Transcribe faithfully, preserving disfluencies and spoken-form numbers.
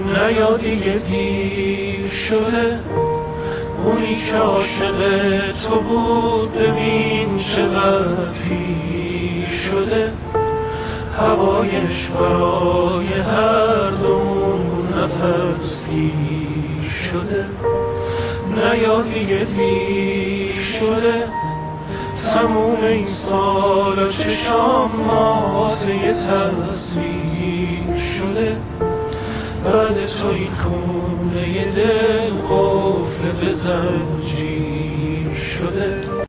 نیا دیگه دیر شده، اونی که عاشق تو بود ببین چقدر پیر شده. هوایش برای هر دومون نفس گیر شده. نیا دیگه دیر شده، تموم این سالا چشام مات یه تصویر شده. بعد تو این خونه یه دل قفل به زنجیر شده.